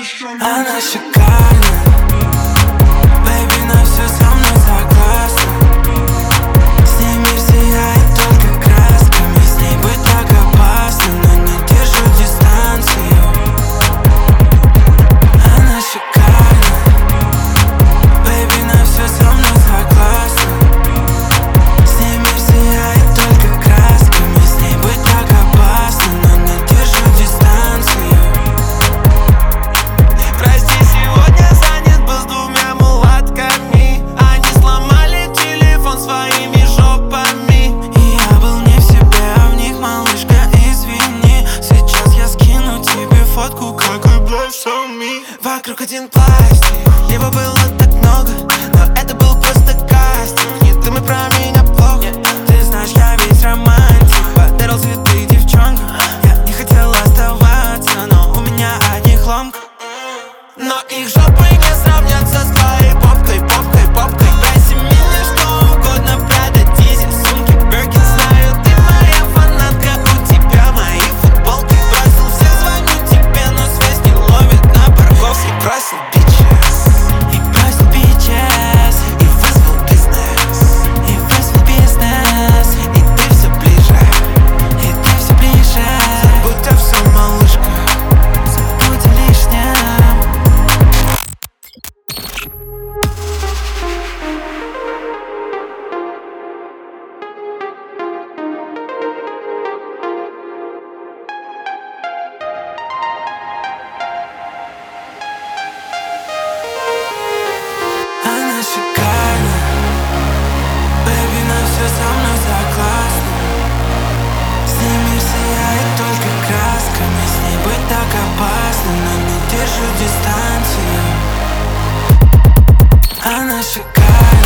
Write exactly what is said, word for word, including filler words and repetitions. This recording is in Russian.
Она шикарна, бэйби, на все со мной согласна. С ней мир сияет только красками. С ней быть так опасно, но не держу дистанцию. Она шикарна, бэйби, на все со мной согласна. С ней мир сияет только красками. С ней быть так опасно, но не держу дистанцию. Прости, сегодня занят был с двумя мулатками. Они сломали телефон своими жопами. И я был не в себе, а в них, малышка, извини. Сейчас я скину тебе фотку, какой bless on me. Вокруг один пластик, его было так много, но это был просто кастинг. Не думай про меня плохо. Ты знаешь, я весь романтик. Подарил цветы девчонкам. Я не хотел оставаться, но у меня одних ломка. Но их жопы не сравнятся с твоей попкой, попкой, попкой. Проси меня что угодно, Прада, дизель, сумки, Биркин. Знаю, ты моя фанатка, у тебя мои футболки. Бросил всех, звоню тебе, но связь не ловит на парковке. Бросил bitches, И бросил бичес, и вызвал бизнес. и вызвал бизнес. И ты все ближе, И ты все ближе. будь о всем, малышка. Забудь о лишнем. Она шикарна, бэйби, на все со мной согласна. С ней мир сияет только красками. С ней быть так опасно, но не держу дистанцию. Она шикарна.